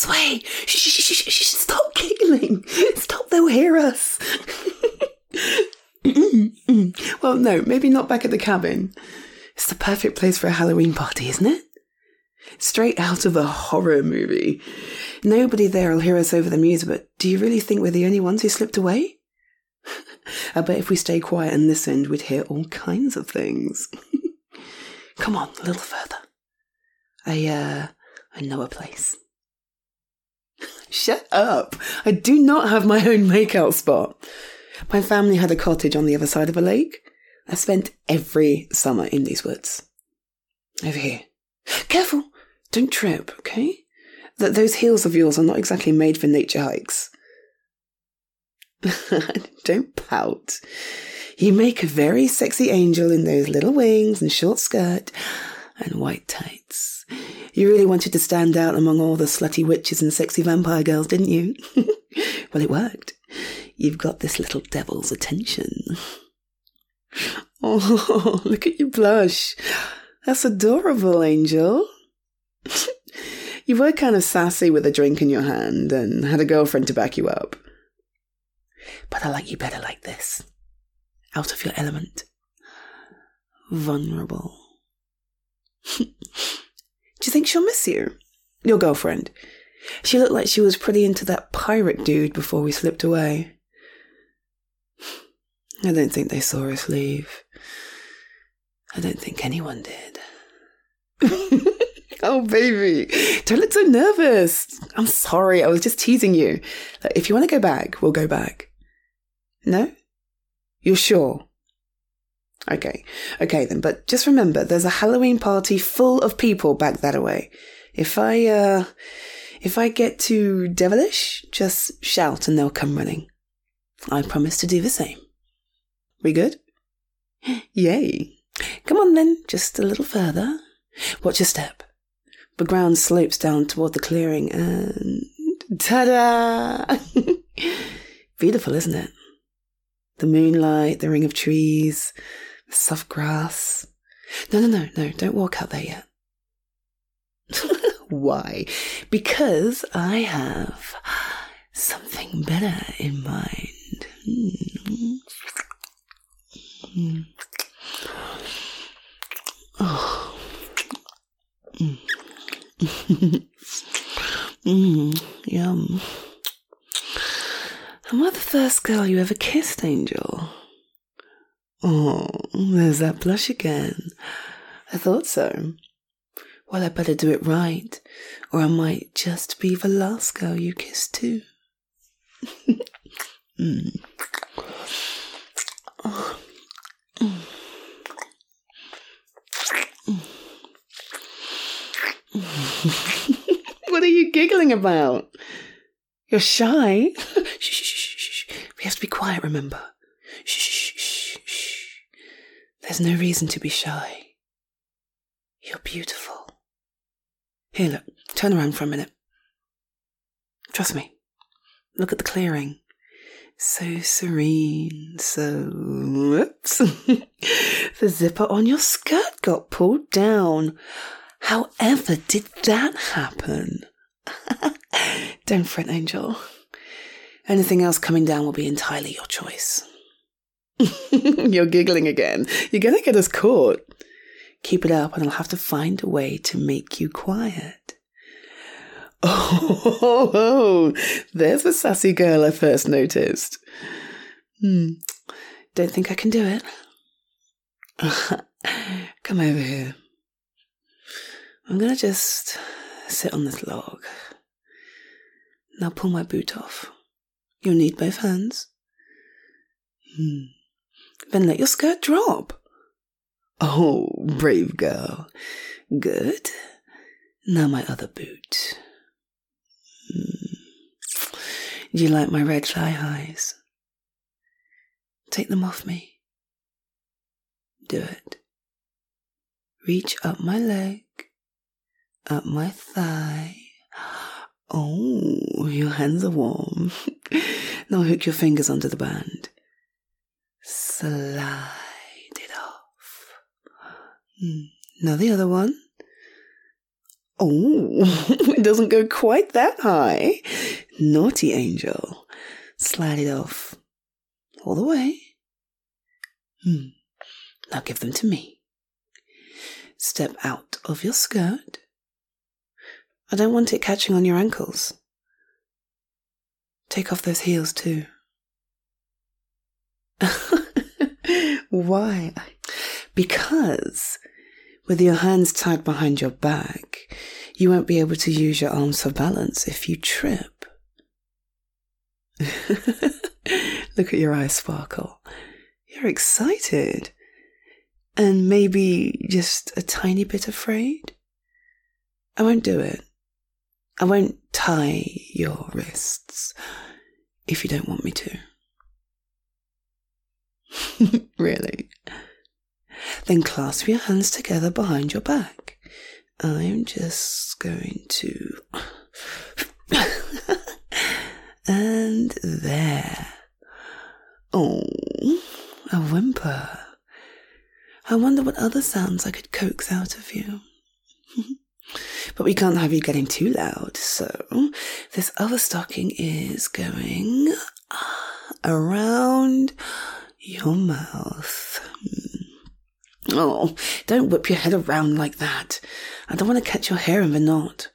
this way. Shh, stop giggling. Stop, they'll hear us. Well, no, maybe not back at the cabin. It's the perfect place for a Halloween party, isn't it? Straight out of a horror movie. Nobody there will hear us over the music, but do you really think we're the only ones who slipped away? I bet if we stay quiet and listened, we'd hear all kinds of things. Come on, a little further. I know a place. Shut up. I do not have my own makeout spot. My family had a cottage on the other side of a lake. I spent every summer in these woods. Over here. Careful. Don't trip, okay? Those heels of yours are not exactly made for nature hikes. Don't pout. You make a very sexy angel in those little wings and short skirt and white tights. You really wanted to stand out among all the slutty witches and sexy vampire girls, didn't you? Well, it worked. You've got this little devil's attention. Oh, look at you blush. That's adorable, Angel. You were kind of sassy with a drink in your hand and had a girlfriend to back you up. But I like you better like this. Out of your element. Vulnerable. Do you think she'll miss you? Your girlfriend. She looked like she was pretty into that pirate dude before we slipped away. I don't think they saw us leave. I don't think anyone did. Oh, baby, don't look so nervous. I'm sorry, I was just teasing you. If you want to go back, we'll go back. No? You're sure? Okay then, but just remember, there's a Halloween party full of people back that way. If I get too devilish, just shout and they'll come running. I promise to do the same. We good? Yay. Come on then, just a little further. Watch your step. The ground slopes down toward the clearing and... ta-da! Beautiful, isn't it? The moonlight, the ring of trees, the soft grass. No, don't walk out there yet. Why? Because I have something better in mind. Oh. Yum. Am I the first girl you ever kissed, Angel? Oh, there's that blush again. I thought so. Well, I better do it right, or I might just be the last girl you kissed too. Oh. What are you giggling about? You're shy? Shh. We have to be quiet, remember? Shh. There's no reason to be shy. You're beautiful. Here, look. Turn around for a minute. Trust me. Look at the clearing. So serene, so... Whoops. The zipper on your skirt got pulled down. However did that happen? Don't fret, Angel. Anything else coming down will be entirely your choice. You're giggling again. You're going to get us caught. Keep it up and I'll have to find a way to make you quiet. Oh, there's the sassy girl I first noticed. Don't think I can do it. Come over here. I'm going to just sit on this log. Now pull my boot off. You'll need both hands. Then let your skirt drop. Oh, brave girl. Good. Now my other boot. Do you like my red thigh highs? Take them off me. Do it. Reach up my leg, up my thigh. Oh, your hands are warm. Now hook your fingers onto the band. Slide it off. Now the other one. Oh, it doesn't go quite that high. Naughty Angel. Slide it off. All the way. Now give them to me. Step out of your skirt. I don't want it catching on your ankles. Take off those heels too. Why? Because with your hands tied behind your back, you won't be able to use your arms for balance if you trip. Look at your eyes sparkle. You're excited. And maybe just a tiny bit afraid? I won't do it. I won't tie your wrists if you don't want me to. Really? Then clasp your hands together behind your back. I'm just going to... And there. Oh, a whimper. I wonder what other sounds I could coax out of you. But we can't have you getting too loud, so this other stocking is going around your mouth. Oh, don't whip your head around like that. I don't want to catch your hair in the knot.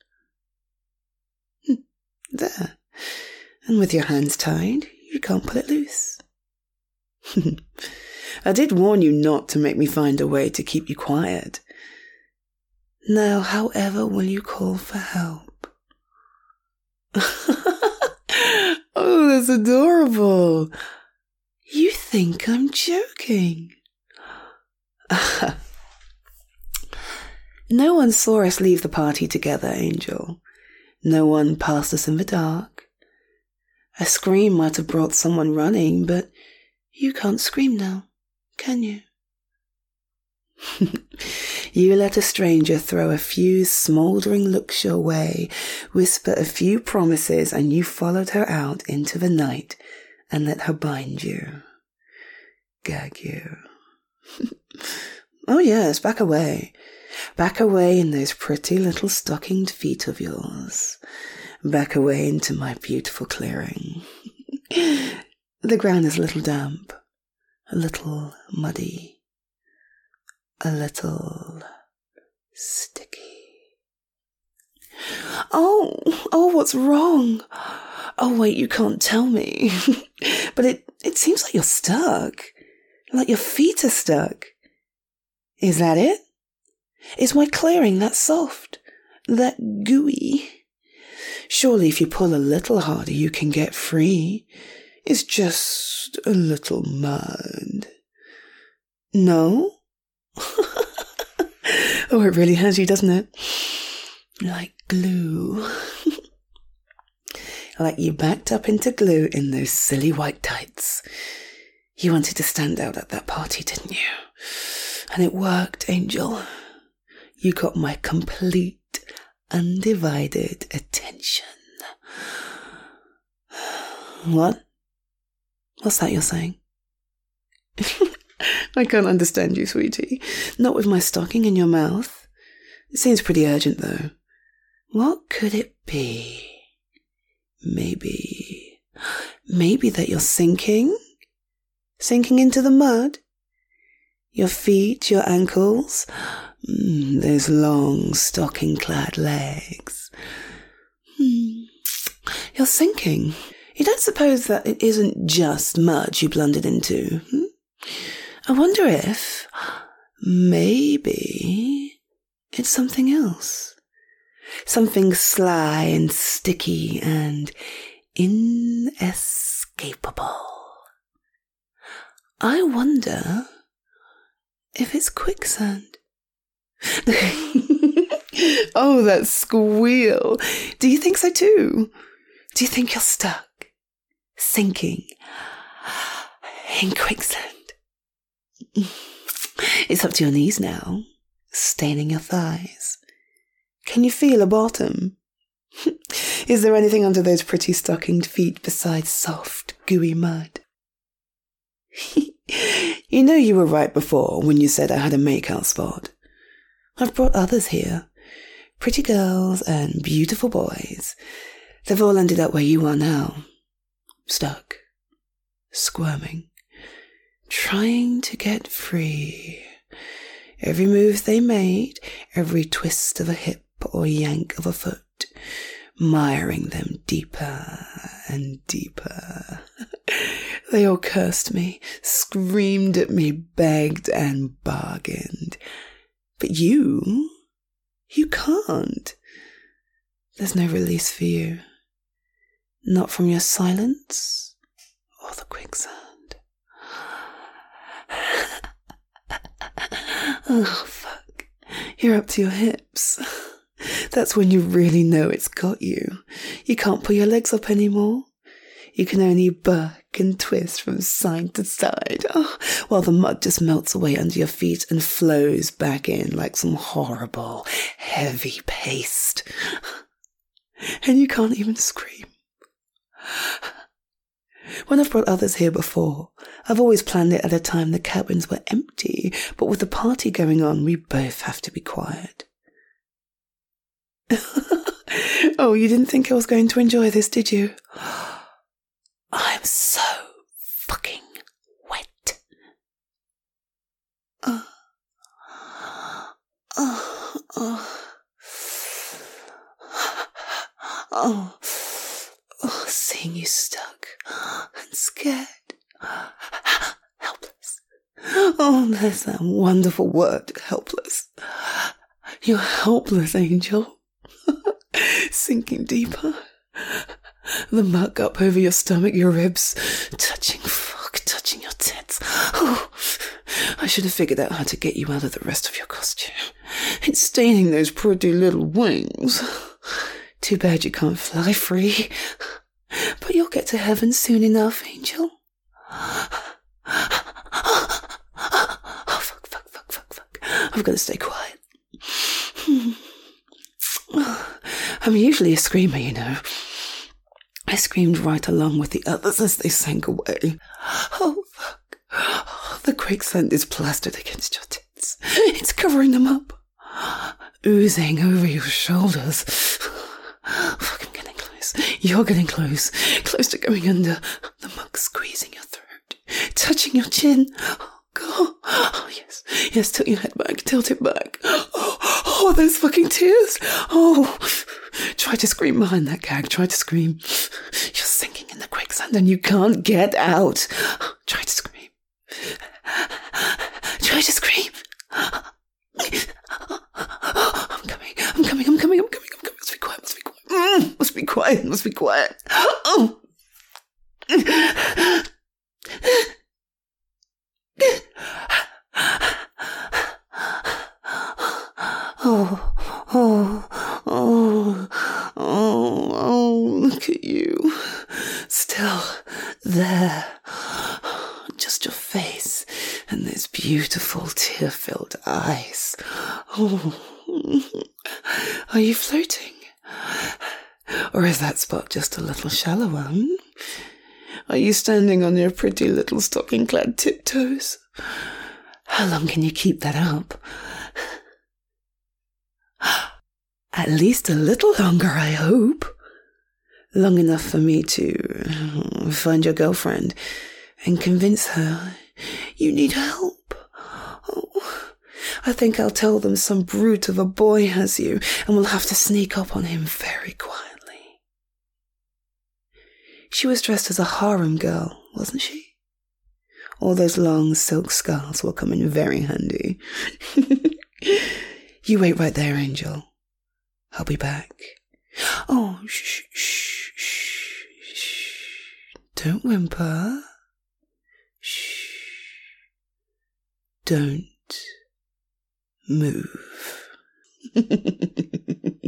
There. And with your hands tied, you can't pull it loose. I did warn you not to make me find a way to keep you quiet. Now, however will you call for help? Oh, that's adorable. You think I'm joking. No one saw us leave the party together, Angel. No one passed us in the dark. A scream might have brought someone running, but you can't scream now, can you? You let a stranger throw a few smouldering looks your way, whisper a few promises, and you followed her out into the night and let her bind you, gag you. Oh yes, back away. Back away in those pretty little stockinged feet of yours. Back away into my beautiful clearing. The ground is a little damp, a little muddy, a little sticky. Oh, what's wrong? Oh, wait, you can't tell me. But it seems like you're stuck. Like your feet are stuck. Is that it? Is my clearing that soft? That gooey? Surely if you pull a little harder, you can get free. It's just a little mud. No? Oh, it really has you, doesn't it? Like glue. Like you backed up into glue in those silly white tights. You wanted to stand out at that party, didn't you? And it worked, Angel. You got my complete, undivided attention. What? What's that you're saying? I can't understand you, sweetie. Not with my stocking in your mouth. It seems pretty urgent, though. What could it be? Maybe that you're sinking? Sinking into the mud? Your feet, your ankles, those long stocking-clad legs. You're sinking. You don't suppose that it isn't just mud you blundered into? I wonder if maybe it's something else. Something sly and sticky and inescapable. I wonder if it's quicksand. Oh, that squeal. Do you think so too? Do you think you're stuck, sinking in quicksand? It's up to your knees now, staining your thighs. Can you feel a bottom? Is there anything under those pretty stockinged feet besides soft, gooey mud? You know you were right before when you said I had a makeout spot. I've brought others here. Pretty girls and beautiful boys. They've all ended up where you are now. Stuck. Squirming. Trying to get free. Every move they made, every twist of a hip or yank of a foot, miring them deeper and deeper. They all cursed me, screamed at me, begged and bargained. But you can't. There's no release for you. Not from your silence or the quicksand. Oh, fuck. You're up to your hips. That's when you really know it's got you. You can't pull your legs up anymore. You can only buck and twist from side to side, while the mud just melts away under your feet and flows back in like some horrible, heavy paste. And you can't even scream. When I've brought others here before, I've always planned it at a time the cabins were empty, but with the party going on, we both have to be quiet. Oh, you didn't think I was going to enjoy this, did you? I'm so fucking wet. Seeing you stuck and scared, helpless. Oh, there's that wonderful word, helpless. You're helpless, Angel. Sinking deeper. The muck up over your stomach, your ribs, touching your tits. Oh, I should have figured out how to get you out of the rest of your costume. It's staining those pretty little wings. Too bad you can't fly free. But you'll get to heaven soon enough, Angel. Oh, fuck. I've got to stay quiet. I'm usually a screamer, you know. I screamed right along with the others as they sank away. Oh, fuck. Oh, the quicksand is plastered against your tits. It's covering them up. Oozing over your shoulders. Fuck, I'm getting close. You're getting close. Close to going under. The mug squeezing your throat. Touching your chin. Oh, God. Oh, yes. Yes, tilt your head back. Tilt it back. Oh, those fucking tears. Oh. Try to scream behind that gag. Try to scream. You're sinking in the quicksand and you can't get out. Try to scream. Try to scream. I'm coming. Must be quiet. Oh. Oh, look at you. Still there. Just your face and those beautiful tear-filled eyes. Oh. Are you floating? Or is that spot just a little shallower? Are you standing on your pretty little stocking-clad tiptoes? How long can you keep that up? At least a little longer, I hope. Long enough for me to find your girlfriend and convince her you need help. Oh, I think I'll tell them some brute of a boy has you and we'll have to sneak up on him very quietly. She was dressed as a harem girl, wasn't she? All those long silk scarves will come in very handy. You wait right there, Angel. I'll be back. Oh, shh. Don't whimper. Shh. Don't move.